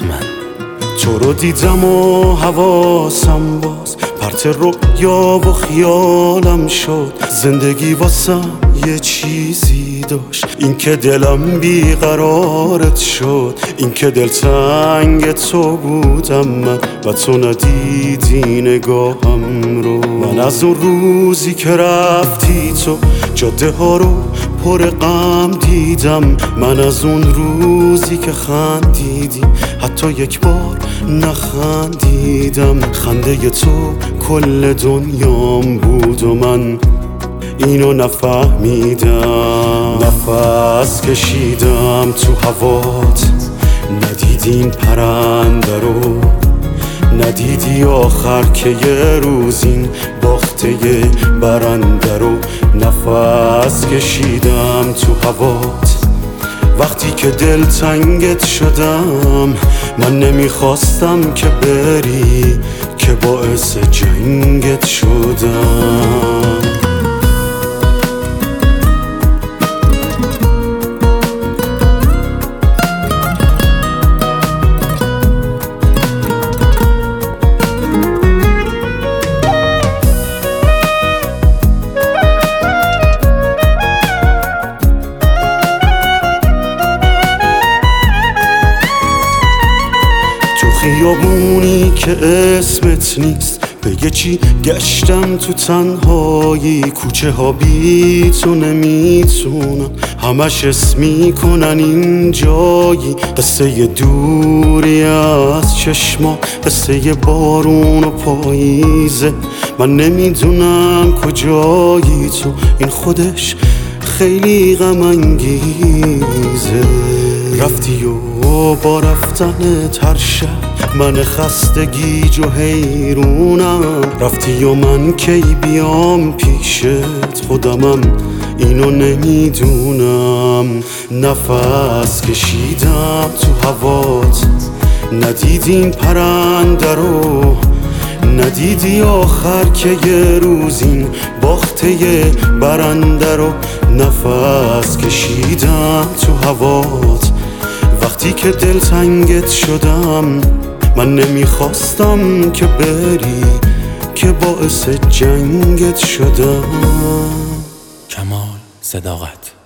من. تو رو دیدم و حواسم باز پرت رؤیا و خیالم شد. زندگی واسم یه چیزی داشت، این که دلم بیقرارت شد، این که دلتنگ تو بودم من و تو ندیدی نگاهم رو. من از اون روزی که رفتی تو جاده ها رو پر غم دیدم. من از اون روزی که خندیدی حتی یک بار نخندیدم. خنده تو کل دنیام بود و من اینو نفهمیدم. نفس کشیدم تو هوات، ندیدی این پرنده رو، ندیدی آخر که یه روز این باخته برنده رو. نفس کشیدم تو هوات وقتی که دلتنگت شدم. من نمیخواستم که بری که باعث جنگت شدم. خیابونی که اسمت نیست بگه چی گشتم تو تنهایی. کوچه ها بی تو نمیتونن همش اسمی کنن این جایی. قصه دوری از چشما، قصه بارون و پاییزه. من نمیدونم کجایی تو، این خودش خیلی غم انگیزه. رفتی و با رفتنت هر شب من خستگیج و حیرونم. رفتی و من کی بیام پیشت خودمم اینو نمیدونم. نفس کشیدم تو هوات، ندیدی این پرنده رو، ندیدی آخر که یه روز این باخته برنده رو. نفس کشیدم تو هوات وقتی که دلتنگت شدم. من نمیخواستم که بری که باعث جنگت شدم. کمال صداقت.